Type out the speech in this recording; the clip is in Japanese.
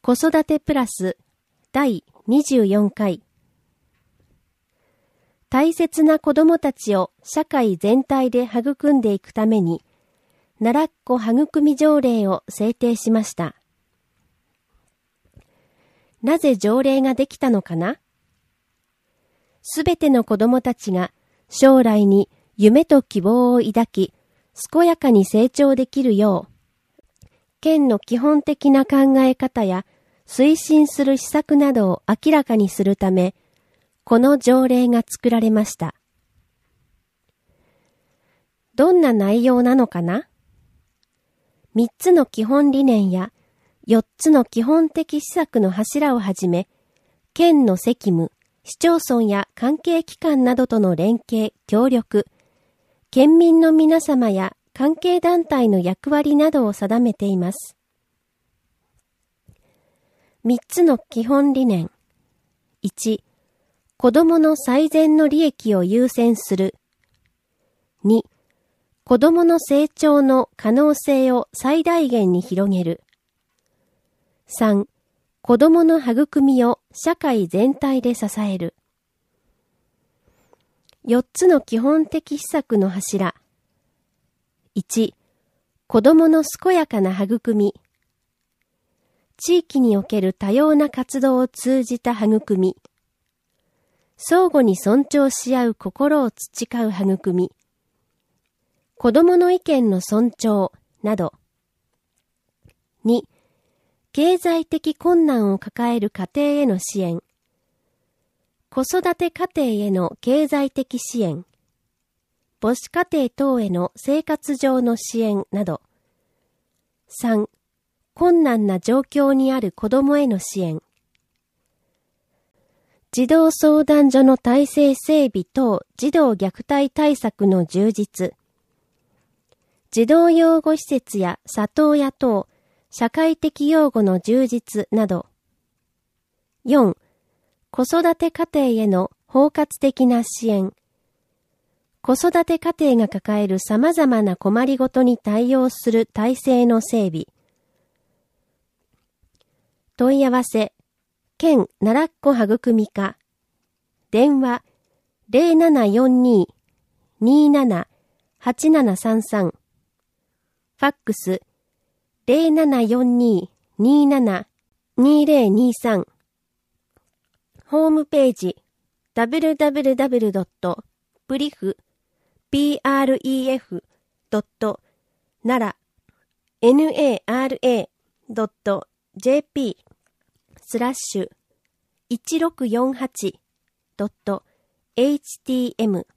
子育てプラス第24回。大切な子どもたちを社会全体で育んでいくために、奈良っ子育み条例を制定しました。なぜ条例ができたのかな？すべての子どもたちが将来に夢と希望を抱き、健やかに成長できるよう、県の基本的な考え方や推進する施策などを明らかにするため、この条例が作られました。どんな内容なのかな？3つの基本理念や4つの基本的施策の柱をはじめ、県の責務、市町村や関係機関などとの連携、協力、県民の皆様や関係団体の役割などを定めています。3つの基本理念。1、子どもの最善の利益を優先する。2、子どもの成長の可能性を最大限に広げる。3、子どもの育みを社会全体で支える。4つの基本的施策の柱。1、子どもの健やかな育み。地域における多様な活動を通じた育み。相互に尊重し合う心を培う育み。子どもの意見の尊重など。2、経済的困難を抱える家庭への支援。子育て家庭への経済的支援。母子家庭等への生活上の支援など。3、困難な状況にある子どもへの支援。児童相談所の体制整備等児童虐待対策の充実。児童養護施設や里親等社会的養護の充実など。4、子育て家庭への包括的な支援。子育て家庭が抱える様々な困りごとに対応する体制の整備。問い合わせ、県奈良っ子育み課。電話、0742-27-8733。ファックス、0742-27-2023。ホームページ、www.pref.nara.jp/1648.htm